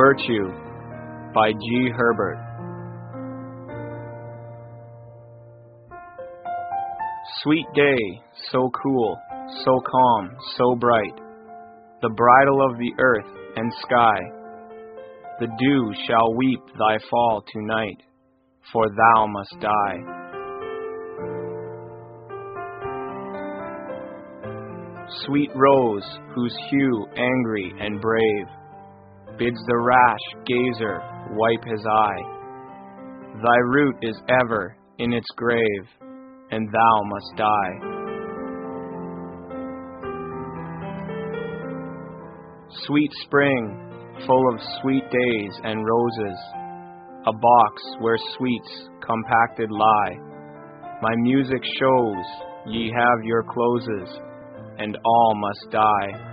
Virtue by G. Herbert. Sweet day, so cool, so calm, so bright, the bridal of the earth and sky. The dew shall weep thy fall tonight, for thou must die. Sweet rose, whose hue angry and brave bids the rash gazer wipe his eye. Thy root is ever in its grave, and thou must die. Sweet spring, full of sweet days and roses, a box where sweets compacted lie. My music shows ye have your closes, and all must die.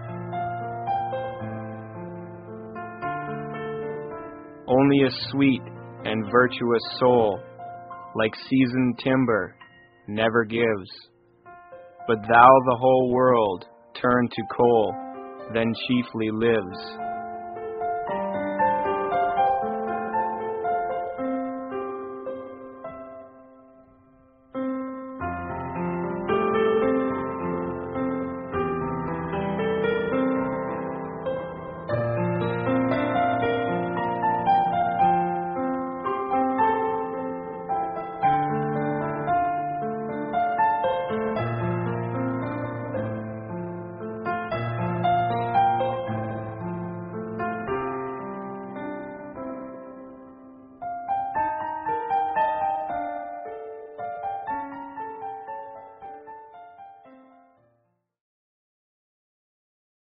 Only a sweet and virtuous soul, like seasoned timber, never gives. But thou the whole world turn to coal, then chiefly lives.